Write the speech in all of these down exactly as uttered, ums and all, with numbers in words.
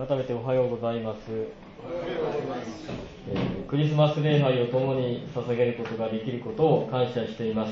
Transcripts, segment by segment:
改めておはようございます。えー、クリスマス礼拝を共に捧げることができることを感謝しています。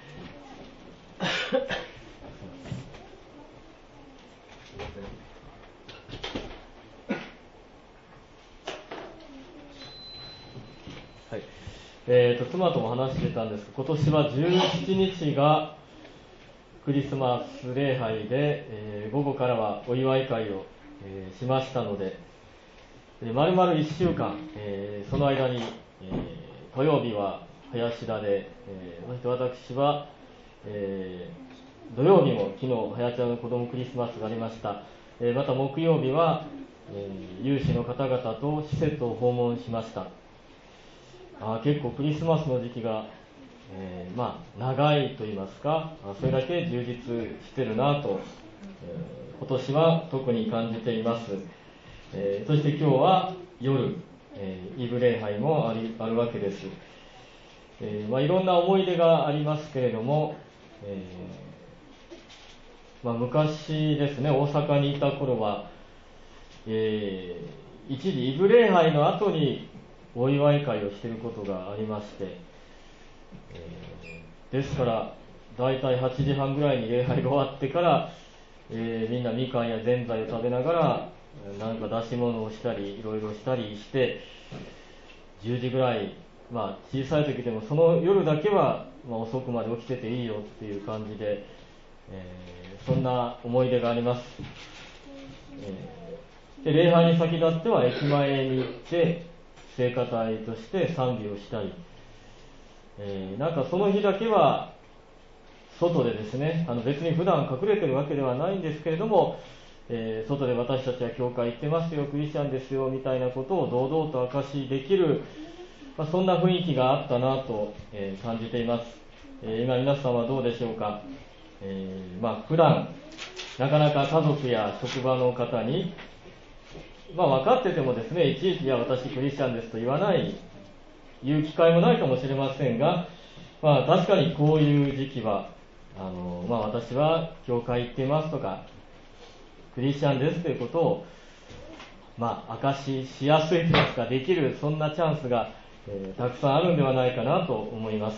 はい、えーと、妻とも話してたんですが、今年はじゅうしちにちがクリスマス礼拝で、えー、午後からはお祝い会を、えー、しましたので、丸々いっしゅうかん、えー、その間に、えー、土曜日は林田で、えー、そして私は、えー、土曜日も昨日林田の子どもクリスマスがありました。えー、また木曜日は、えー、有志の方々と施設を訪問しました。あ結構クリスマスの時期が、えー、まあ長いと言いますか、それだけ充実してるなと、えー、今年は特に感じています。えー、そして今日は夜、えー、イブ礼拝もあり、あるわけです。えーまあ、いろんな思い出がありますけれども、えーまあ、昔ですね、大阪にいた頃は、えー、一時イブ礼拝の後にお祝い会をしていることがありまして、えー、ですからだいたいはちじはんぐらいに礼拝が終わってから、えー、みんなみかんやぜんざいを食べながらなんか出し物をしたりいろいろしたりしてじゅうじぐらい、まあ小さい時でもその夜だけは、まあ、遅くまで起きてていいよっていう感じで、えー、そんな思い出があります。えー、で礼拝に先立っては駅前に行って聖歌隊として賛美をしたり、えー、なんかその日だけは外でですね、あの別に普段隠れてるわけではないんですけれども、えー、外で私たちは教会行ってますよ、クリスチャンですよみたいなことを堂々と証しできる、まあ、そんな雰囲気があったなと、えー、感じています。えー、今皆さんはどうでしょうか。えー、まあ普段なかなか家族や職場の方に、まあ分かっててもですね、いちいちいや私クリスチャンですと言わない言う機会もないかもしれませんが、まあ確かにこういう時期はあの、まあ、私は教会行っていますとかクリスチャンですということを、まあ、証ししやすいというかできるそんなチャンスが、えー、たくさんあるんではないかなと思います。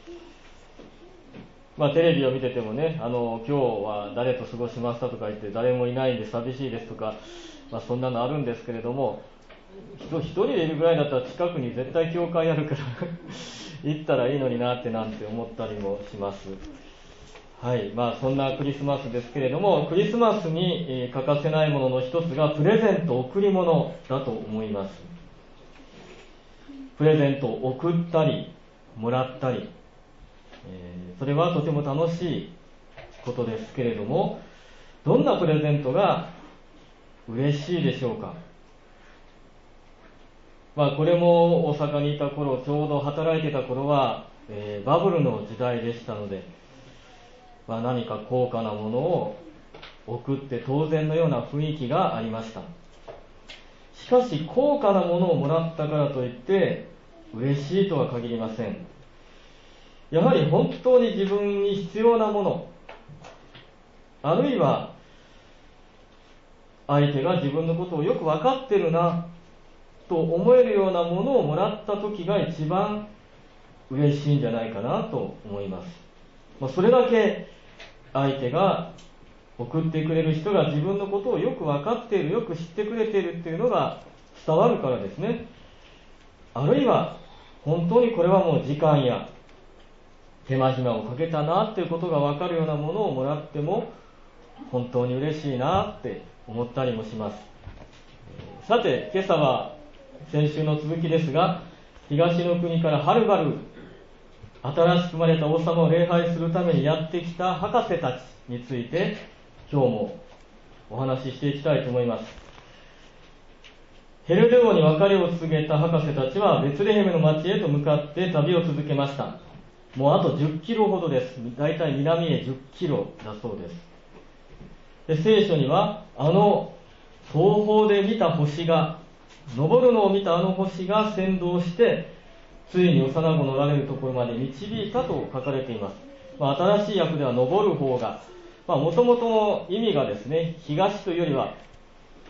まあ、テレビを見ててもね、あの今日は誰と過ごしましたとか言って誰もいないんで寂しいですとか、まあ、そんなのあるんですけれども、一人でいるぐらいだったら近くに絶対教会あるから行ったらいいのになってなんて思ったりもします。はい、まあそんなクリスマスですけれども、クリスマスに、えー、欠かせないものの一つがプレゼント、贈り物だと思います。プレゼントを贈ったりもらったり、えー、それはとても楽しいことですけれども、どんなプレゼントが嬉しいでしょうか。まあこれも大阪にいた頃、ちょうど働いてた頃は、えー、バブルの時代でしたので、まあ、何か高価なものを送って当然のような雰囲気がありました。しかし高価なものをもらったからといって嬉しいとは限りません。やはり本当に自分に必要なもの、あるいは相手が自分のことをよく分かってるなと思えるようなものをもらった時が一番嬉しいんじゃないかなと思います。まあ、それだけ相手が送ってくれる人が自分のことをよく分かっている、よく知ってくれているっていうのが伝わるからですね。あるいは本当にこれはもう時間や手間暇をかけたなっていうことが分かるようなものをもらっても本当に嬉しいなって思ったりもします。さて今朝は先週の続きですが、東の国からはるばる新しく生まれた王様を礼拝するためにやってきた博士たちについて今日もお話ししていきたいと思います。ヘロデ王に別れを告げた博士たちはベツレヘムの町へと向かって旅を続けました。もうあとじゅっキロほどです。だいたい南へじゅっキロだそうです。で聖書にはあの東方で見た星が、昇るのを見たあの星が先導してついに幼子のおられるところまで導いたと書かれています。まあ、新しい訳では昇る方が、もともとの意味がですね、東というよりは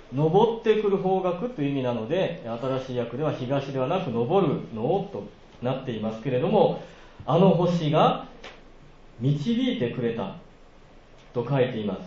登ってくる方角という意味なので、新しい訳では東ではなく昇るのとなっていますけれども、あの星が導いてくれたと書いています。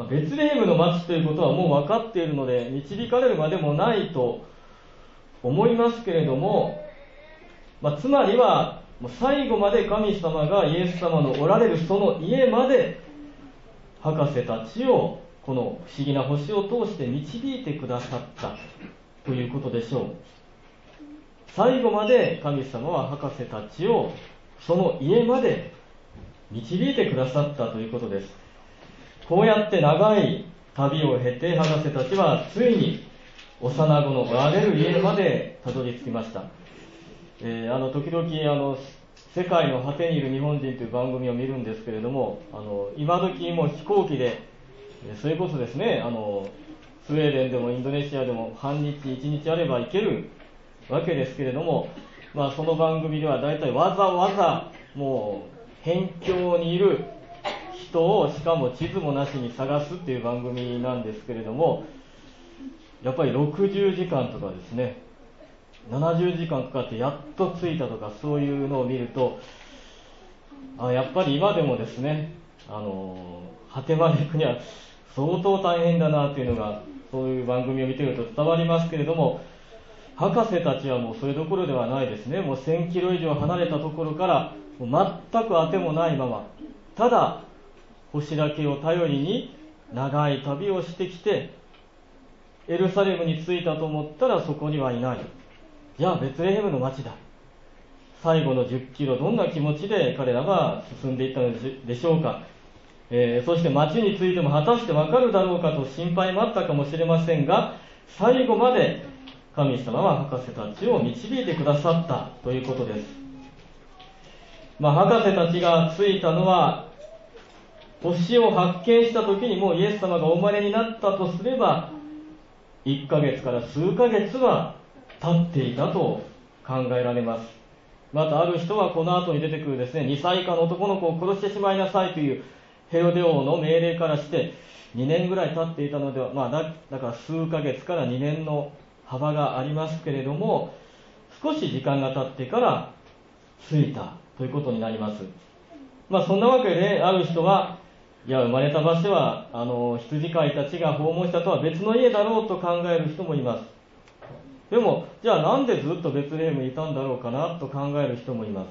ベツレヘムの町ということはもう分かっているので、導かれるまでもないと思いますけれども、まあ、つまりは最後まで神様がイエス様のおられるその家まで博士たちをこの不思議な星を通して導いてくださったということでしょう。最後まで神様は博士たちをその家まで導いてくださったということです。こうやって長い旅を経て博士たちはついに幼子のおられる家までたどり着きました。えー、あの時々あの世界の果てにいる日本人という番組を見るんですけれども、あの今時もう飛行機でそれこそですね、あのスウェーデンでもインドネシアでも半日いちにちあれば行けるわけですけれども、まあ、その番組では大体わざわざもう辺境にいる人をしかも地図もなしに探すっていう番組なんですけれども、やっぱりろくじゅうじかんとかですね、ななじゅうじかんかかってやっと着いたとか、そういうのを見ると、あやっぱり今でもですね、あの果てまで行くには相当大変だなというのが、そういう番組を見ていると伝わりますけれども、博士たちはもうそれどころではないですね。もうせんキロ以上離れたところからもう全く当てもないまま、ただ星だけを頼りに長い旅をしてきて、エルサレムに着いたと思ったらそこにはいない。じゃあベツレヘムの町だ。最後のじゅっキロ、どんな気持ちで彼らは進んでいったのでしょうか。えー、そして町についても果たしてわかるだろうかと心配もあったかもしれませんが、最後まで神様は博士たちを導いてくださったということです。まあ、博士たちが着いたのは、星を発見した時にもうイエス様がお生まれになったとすれば、いっかげつから数ヶ月は経っていたと考えられます。またある人はこの後に出てくるですね、にさい以下の男の子を殺してしまいなさいというヘロデ王の命令からしてにねんぐらい経っていたのでは、まあ、だ, だから数ヶ月からにねんの幅がありますけれども、少し時間が経ってから着いたということになります。まあ、そんなわけである人は、いや生まれた場所はあの羊飼いたちが訪問したとは別の家だろうと考える人もいます。でもじゃあなんでずっとベツレヘムにいたんだろうかなと考える人もいます。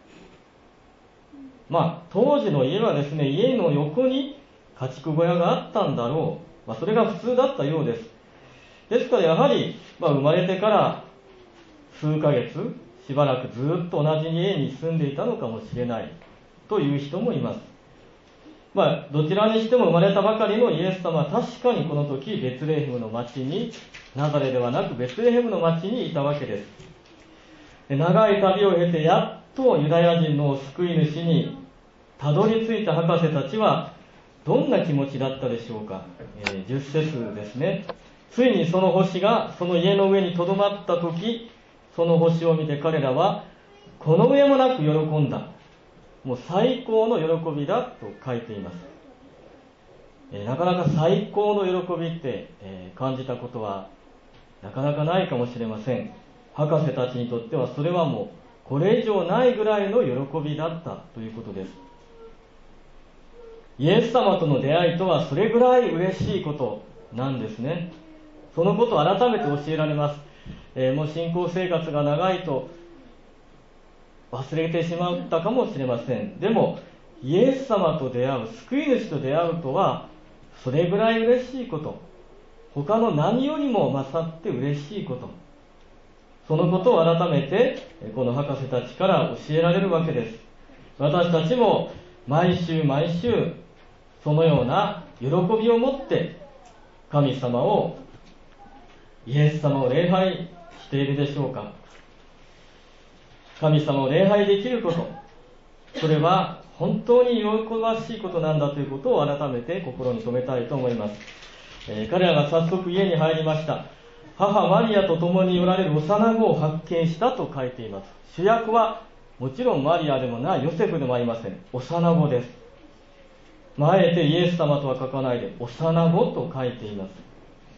まあ当時の家はですね、家の横に家畜小屋があったんだろう、まあ、それが普通だったようです。ですからやはり、まあ、生まれてから数ヶ月しばらくずっと同じ家に住んでいたのかもしれないという人もいます。まあ、どちらにしても生まれたばかりのイエス様は確かにこの時ベツレヘムの町に、ナザレではなくベツレヘムの町にいたわけです。で長い旅を経てやっとユダヤ人の救い主にたどり着いた博士たちはどんな気持ちだったでしょうか。えー、じゅっ節ですね。ついにその星がその家の上にとどまった時、その星を見て彼らはこの上もなく喜んだ。もう最高の喜びだと書いています。えー、なかなか最高の喜びって、えー、感じたことはなかなかないかもしれません。博士たちにとってはそれはもうこれ以上ないぐらいの喜びだったということです。イエス様との出会いとはそれぐらい嬉しいことなんですね。そのことを改めて教えられます。えー、もう信仰生活が長いと忘れてしまったかもしれません。でもイエス様と出会う、救い主と出会うとはそれぐらい嬉しいこと、他の何よりも勝って嬉しいこと、そのことを改めてこの博士たちから教えられるわけです。私たちも毎週毎週そのような喜びを持って神様を、イエス様を礼拝しているでしょうか。神様を礼拝できること、それは本当に喜ばしいことなんだということを改めて心に留めたいと思います。えー、彼らが早速家に入りました。母マリアと共におられる幼子を発見したと書いています。主役はもちろんマリアでもないヨセフでもありません。幼子です。まあ、あえてイエス様とは書かないで幼子と書いています。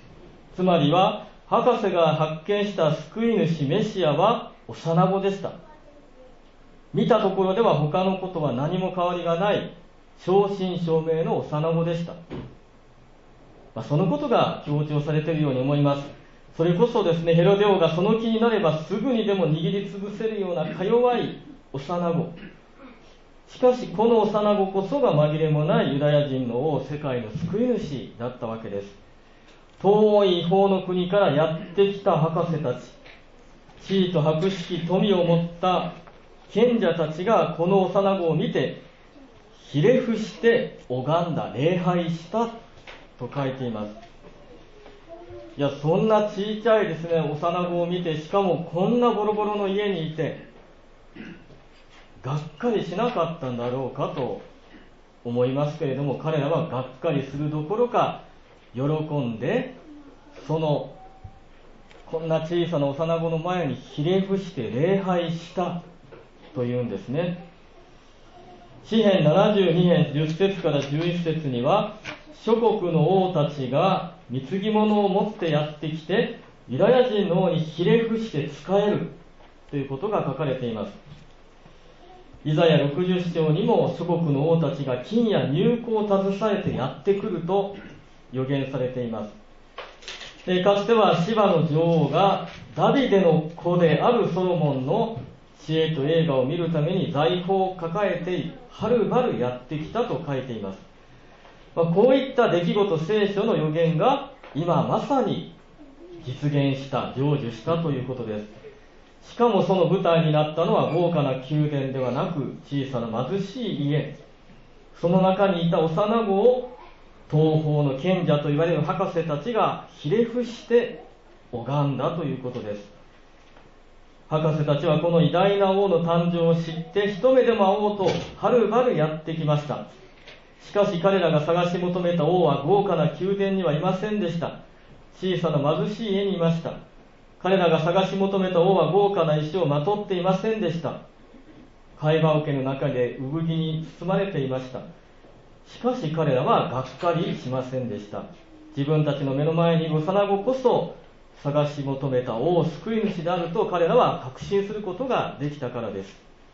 つまりは博士が発見した救い主メシアは幼子でした。見たところでは他のことは何も変わりがない正真正銘の幼子でした。まあ、そのことが強調されているように思います。それこそですね、ヘロデ王がその気になればすぐにでも握りつぶせるようなか弱い幼子。しかしこの幼子こそが紛れもないユダヤ人の王、世界の救い主だったわけです。遠い異邦の国からやってきた博士たち、地位と博識、富を持った賢者たちがこの幼子を見てひれ伏して拝んだ、礼拝したと書いています。いや、そんな小さいですね幼子を見て、しかもこんなボロボロの家にいてがっかりしなかったんだろうかと思いますけれども、彼らはがっかりするどころか喜んで、そのこんな小さな幼子の前にひれ伏して礼拝したというんですね。詩編ななじゅうに編じゅっ節からじゅういち節には、諸国の王たちが貢ぎ物を持ってやってきてユダヤ人の王にひれ伏して仕えるということが書かれています。イザヤろくじゅう章にも諸国の王たちが金や入香を携えてやってくると予言されています。えかつてはシバの女王がダビデの子であるソロモンの知恵と栄華を見るために財宝を抱えてはるばるやってきたと書いています。まあ、こういった出来事、聖書の予言が今まさに実現した、成就したということです。しかもその舞台になったのは豪華な宮殿ではなく小さな貧しい家。その中にいた幼子を東方の賢者と言われる博士たちがひれ伏して拝んだということです。博士たちはこの偉大な王の誕生を知って一目でも会おうとはるばるやってきました。しかし彼らが探し求めた王は豪華な宮殿にはいませんでした。小さな貧しい家にいました。彼らが探し求めた王は豪華な石をまとっていませんでした。貝羽桶の中で産着に包まれていました。しかし彼らはがっかりしませんでした。自分たちの目の前にいる幼子こそ探し求めた王、救い主であると彼らは確信することができたからです。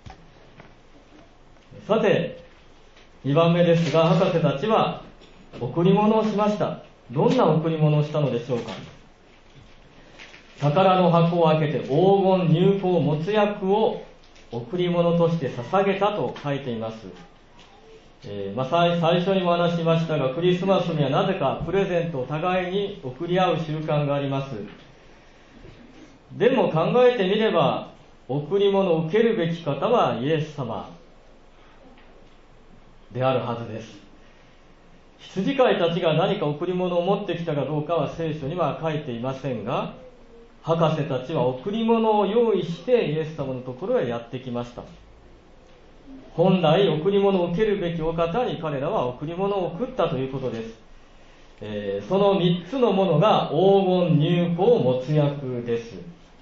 さてにばんめですが、博士たちは贈り物をしました。どんな贈り物をしたのでしょうか。宝の箱を開けて黄金入香没薬を贈り物として捧げたと書いています。えーまあ、最, 最初にも話しましたが、クリスマスにはなぜかプレゼントを互いに贈り合う習慣があります。でも考えてみれば、贈り物を受けるべき方はイエス様であるはずです。羊飼いたちが何か贈り物を持ってきたかどうかは聖書には書いていませんが、博士たちは贈り物を用意してイエス様のところへやってきました。本来贈り物を受けるべきお方に彼らは贈り物を贈ったということです。えー、そのみっつのものが黄金入香没薬です。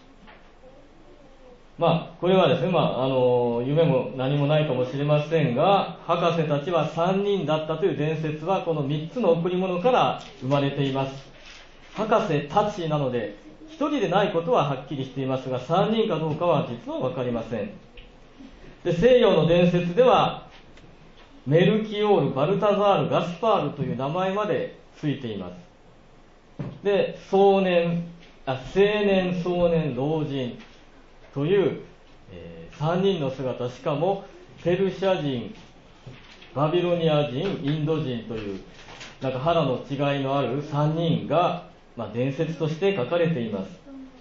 まあこれはですね、まあ、あの夢も何もないかもしれませんが、博士たちはさんにんだったという伝説はこのみっつの贈り物から生まれています。博士たちなのでひとりでないことははっきりしていますが、さんにんかどうかは実は分かりません。で、西洋の伝説ではメルキオール、バルタザール、ガスパールという名前までついています。で、壮年、あ、青年、壮年、老人という、えー、さんにんの姿、しかもペルシャ人、バビロニア人、インド人というなんか肌の違いのあるさんにんが、まあ、伝説として書かれています。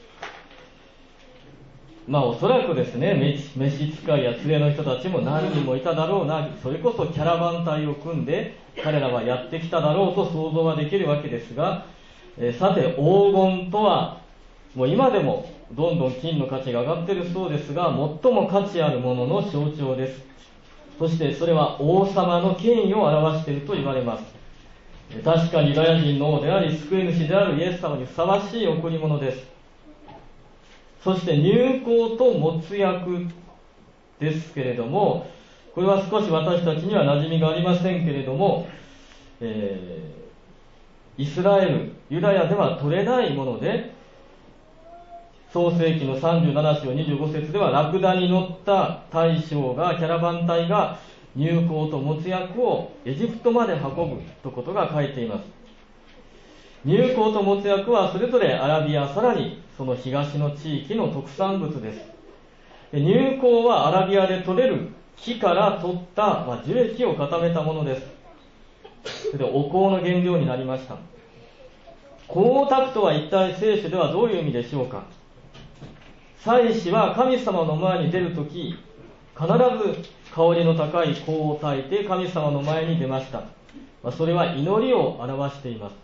まあおそらくですね、召使いや連れの人たちも何人もいただろうな、それこそキャラバン隊を組んで彼らはやってきただろうと想像はできるわけですが、えー、さて黄金とはもう今でもどんどん金の価値が上がっているそうですが、最も価値あるものの象徴です。そしてそれは王様の権威を表していると言われます。確かにユダヤ人の王であり救い主であるイエス様にふさわしい贈り物です。そして入香と没薬ですけれども、これは少し私たちには馴染みがありませんけれども、えイスラエル、ユダヤでは取れないもので、創世記のさんじゅうなな章にじゅうご節では、ラクダに乗った大将が、キャラバン隊が乳香と没薬をエジプトまで運ぶとことが書いています。乳香と没薬はそれぞれアラビア、さらにその東の地域の特産物です。乳香はアラビアで取れる木から取った、まあ、樹液を固めたものです。それでお香の原料になりました。香を焚くとは一体聖書ではどういう意味でしょうか。祭司は神様の前に出るとき、必ず香りの高い香を焚いて神様の前に出ました。まあ、それは祈りを表しています。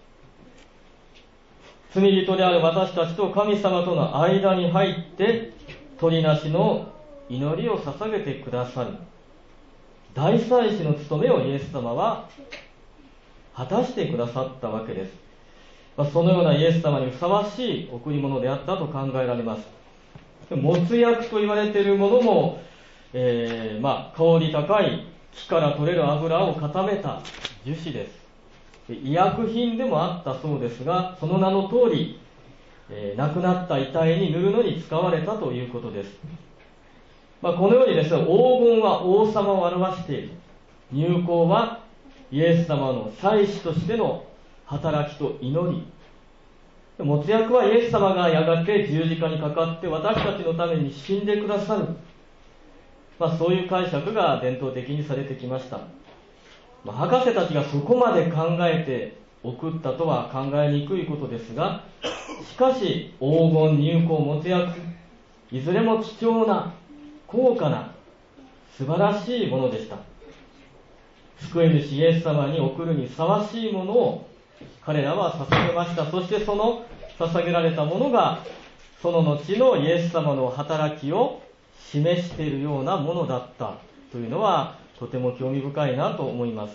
罪人である私たちと神様との間に入って取りなしの祈りを捧げてくださる大祭司の務めをイエス様は果たしてくださったわけです。まあ、そのようなイエス様にふさわしい贈り物であったと考えられます。没薬と言われているものも、えーまあ、香り高い木から取れる油を固めた樹脂です。医薬品でもあったそうですが、その名の通り、えー、亡くなった遺体に塗るのに使われたということです。まあ、このようにですね、黄金は王様を表している。乳香はイエス様の祭司としての働きと祈り。没薬はイエス様がやがて十字架にかかって私たちのために死んでくださる。まあ、そういう解釈が伝統的にされてきました。まあ、博士たちがそこまで考えて送ったとは考えにくいことですが、しかし黄金、乳香、没薬、いずれも貴重な高価な素晴らしいものでした。救い主イエス様に送るにふさわしいものを彼らは捧げました。そしてその捧げられたものがその後のイエス様の働きを示しているようなものだったというのはとても興味深いなと思います。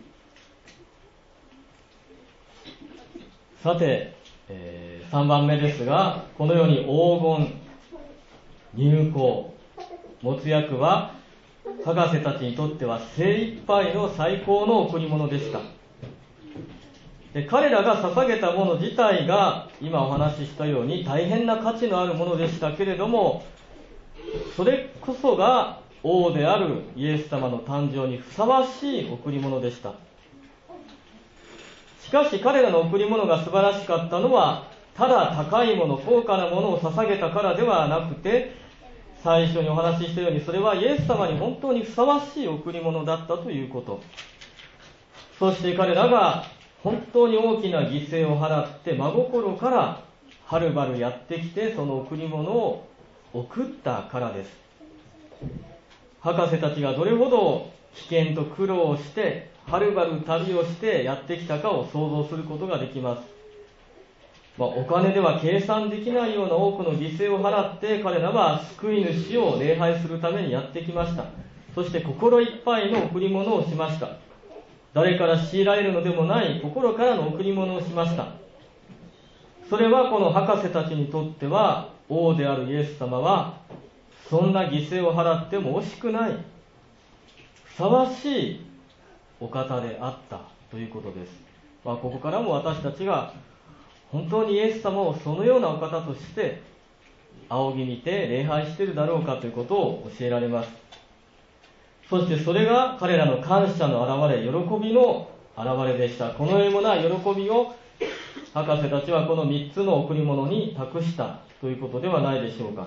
さて、えー、さんばんめですが、このように黄金、乳香、没薬は博士たちにとっては精一杯の最高の贈り物でした。で、彼らが捧げたもの自体が今お話ししたように大変な価値のあるものでしたけれども、それこそが王であるイエス様の誕生にふさわしい贈り物でした。しかし彼らの贈り物が素晴らしかったのは、ただ高いもの、高価なものを捧げたからではなくて、最初にお話ししたように、それはイエス様に本当にふさわしい贈り物だったということ。そして彼らが本当に大きな犠牲を払って真心からはるばるやってきてその贈り物を贈ったからです。博士たちがどれほど危険と苦労をしてはるばる旅をしてやってきたかを想像することができます。まあ、お金では計算できないような多くの犠牲を払って彼らは救い主を礼拝するためにやってきました。そして心いっぱいの贈り物をしました。誰から強いられるのでもない心からの贈り物をしました。それはこの博士たちにとっては王であるイエス様はそんな犠牲を払っても惜しくないふさわしいお方であったということです。まあ、ここからも私たちが本当にイエス様をそのようなお方として仰ぎ見て礼拝しているだろうかということを教えられます。そしてそれが彼らの感謝の表れ、喜びの表れでした。このような喜びを博士たちはこのみっつの贈り物に託したということではないでしょうか。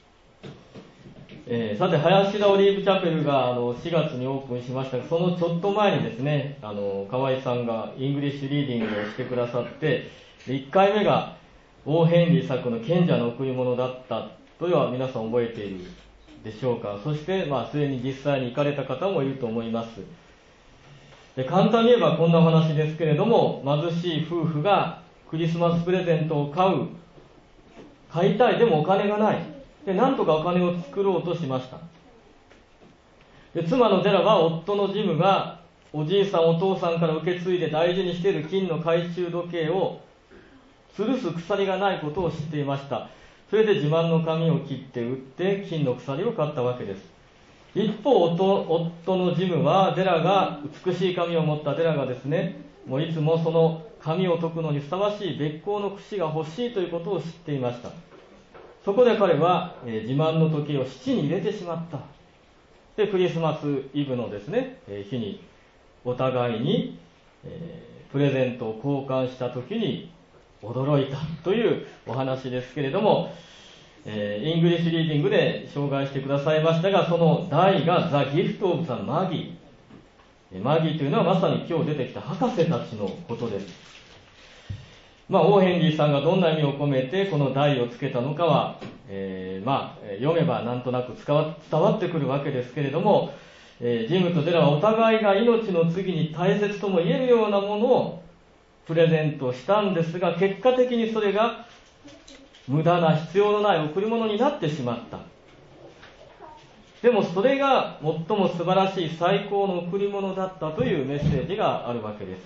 えー、さて、林田オリーブチャペルがあのしがつにオープンしましたが、そのちょっと前にですね、あの河合さんがイングリッシュリーディングをしてくださって、いっかいめが王ヘンリー作の賢者の贈り物だったというのは皆さん覚えているでしょうか。そして、まあ、すでに実際に行かれた方もいると思います。で、簡単に言えばこんな話ですけれども、貧しい夫婦がクリスマスプレゼントを買う買いたい、でもお金がない。で、なんとかお金を作ろうとしました。で、妻のデラは夫のジムがおじいさんお父さんから受け継いで大事にしている金の懐中時計を吊るす鎖がないことを知っていました。それで自慢の髪を切って売って金の鎖を買ったわけです。一方、夫のジムはデラが美しい髪を持ったデラがですね、もういつもその神を説くのにふさわしい別行の櫛が欲しいということを知っていました。そこで彼は、えー、自慢の時計を七に入れてしまった。で、クリスマスイブのですね、えー、日にお互いに、えー、プレゼントを交換した時に驚いたというお話ですけれども、えー、イングリッシュリーディングで紹介してくださいましたが、その題が The Gift of the Magi。マギというのはまさに今日出てきた博士たちのことです。まあ、オーヘンリーさんがどんな意味を込めてこの題をつけたのかは、えー、まあ読めばなんとなく伝わ、伝わってくるわけですけれども、えー、ジムとデラはお互いが命の次に大切とも言えるようなものをプレゼントしたんですが、結果的にそれが無駄な必要のない贈り物になってしまった。でもそれが最も素晴らしい最高の贈り物だったというメッセージがあるわけです。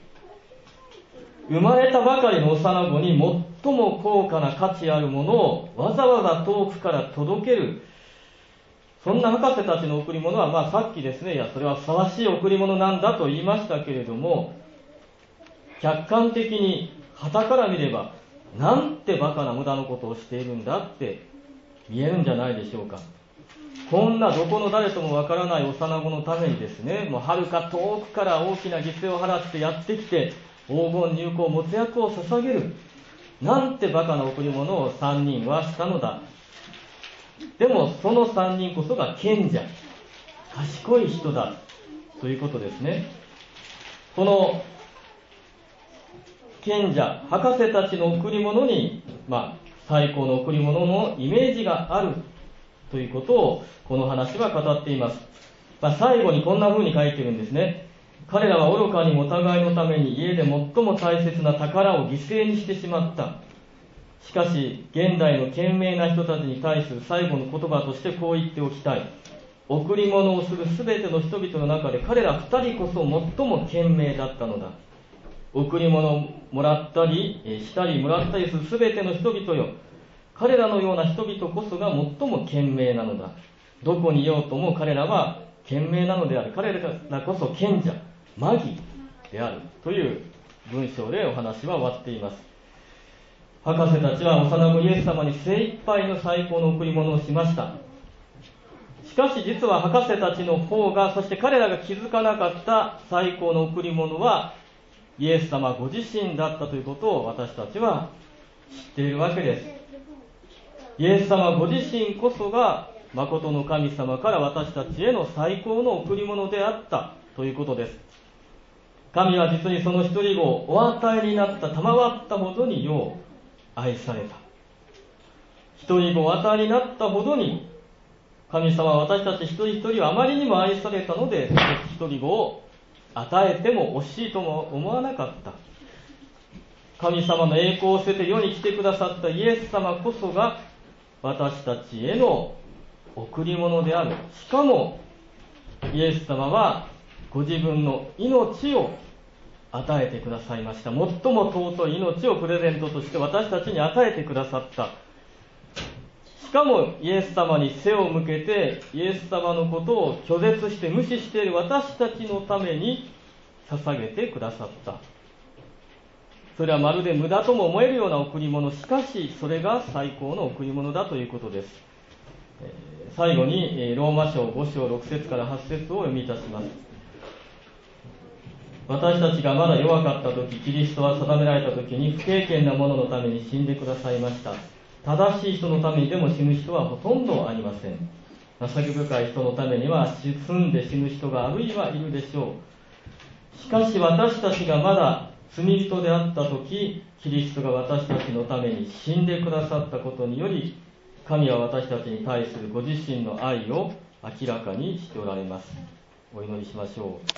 生まれたばかりの幼子に最も高価な価値あるものをわざわざ遠くから届ける、そんな博士たちの贈り物は、まあさっきですね、いやそれはふさわしい贈り物なんだと言いましたけれども、客観的に傍から見ればなんてバカな無駄なことをしているんだって見えるんじゃないでしょうか。こんなどこの誰ともわからない幼子のためにですね、もうはるか遠くから大きな犠牲を払ってやってきて黄金入港没薬を捧げる、なんてバカな贈り物を三人はしたのだ。でもその三人こそが賢者、賢い人だということですね。この賢者、博士たちの贈り物に、まあ、最高の贈り物のイメージがあるということをこの話は語っています。まあ、最後にこんな風に書いているんですね。彼らは愚かにもお互いのために家で最も大切な宝を犠牲にしてしまった。しかし現代の賢明な人たちに対する最後の言葉としてこう言っておきたい。贈り物をするすべての人々の中で彼ら二人こそ最も賢明だったのだ。贈り物をもらったりしたりもらったりするすべての人々よ、彼らのような人々こそが最も賢明なのだ。どこにいようとも彼らは賢明なのである。彼らこそ賢者、マギであるという文章でお話は終わっています。博士たちは幼子イエス様に精一杯の最高の贈り物をしました。しかし実は博士たちの方が、そして彼らが気づかなかった最高の贈り物はイエス様ご自身だったということを私たちは知っているわけです。イエス様ご自身こそが誠の神様から私たちへの最高の贈り物であったということです。神は実にその一人子をお与えになった賜ったほどによう愛された。一人子をお与えになったほどに神様は私たち一人一人をあまりにも愛されたので、一人子を与えても惜しいとも思わなかった。神様の栄光を捨てて世に来てくださったイエス様こそが私たちへの贈り物である。しかもイエス様はご自分の命を与えてくださいました。最も尊い命をプレゼントとして私たちに与えてくださった。しかもイエス様に背を向けてイエス様のことを拒絶して無視している私たちのために捧げてくださった。それはまるで無駄とも思えるような贈り物、しかしそれが最高の贈り物だということです。最後にローマ書ご章ろく節からはち節を読みいたします。私たちがまだ弱かった時、キリストは定められた時に不経験な者のために死んでくださいました。正しい人のためにでも死ぬ人はほとんどありません。情け深い人のためには住んで死ぬ人があるいはいるでしょう。しかし私たちがまだ罪人であった時、キリストが私たちのために死んでくださったことにより、神は私たちに対するご自身の愛を明らかにしておられます。お祈りしましょう。